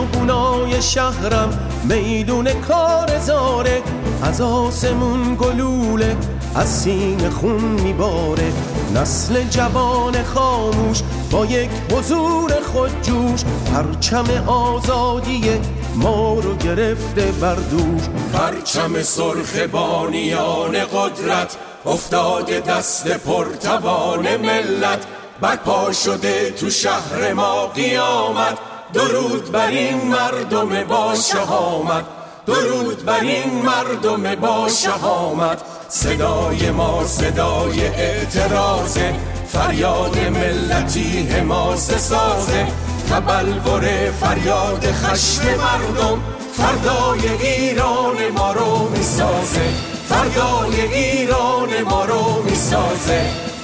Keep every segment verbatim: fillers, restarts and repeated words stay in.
خیابونای شهرم میدون کارزاره، از آسمون گلوله از سینه خون میباره. نسل جوان خاموش با یک حضور خودجوش، پرچم آزادی ما رو گرفته بر دوش. پرچم سرخ بانیان قدرت افتاده دست پرتوان ملت، برپا شده تو شهر ما قیامت. درود بر این مردم با شهامت، درود بر این مردم با شهامت. صدای ما صدای اعتراضه، فریاد ملتی حماسه سازه. تبلور فریاد خشم مردم فردای ایران ما رو میسازه، فردای ایران ما رو میسازه.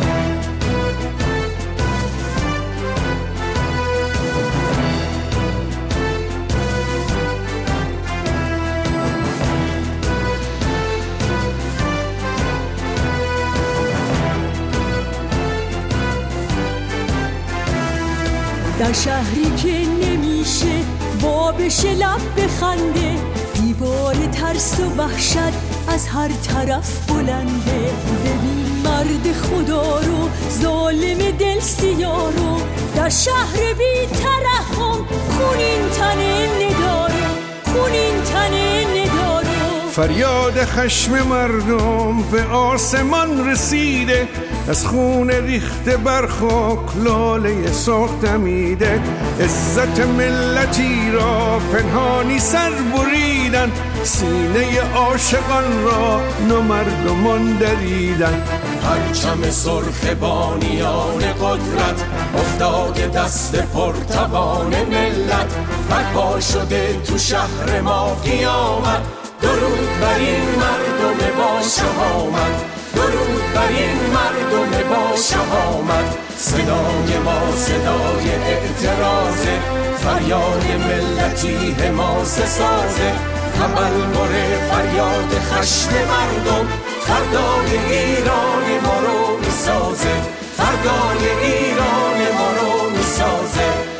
در شهری که نمیشه وا بشه لب بخنده، دیوار ترس و وحشت از هر طرف بلنده. ببین مرد خدا رو ظالم دل سیاه رو، در شهر بی ترحم خونین تنه نداره، خونین تنه نداره. فریاد خشم مردم به آسمان رسیده، از خون ریخته بر خاک لاله سرخ دمیده. عزت ملتی را پنهانی سر بریدن، سینه عاشقان را نامردمان دریدن. پرچم سرخ بانیان قدرت افتاده دست پرتوان ملت، برپا شده تو شهر ما قیامت. درود بر این مردم با شهامت، درود بر این مردم با شهامت. صدای ما صدای اعتراضه، فریاد ملتی حماسه سازه. تبلور فریاد خشم مردم فردای ایران ما رو میسازه، فردای ایران ما رو میسازه.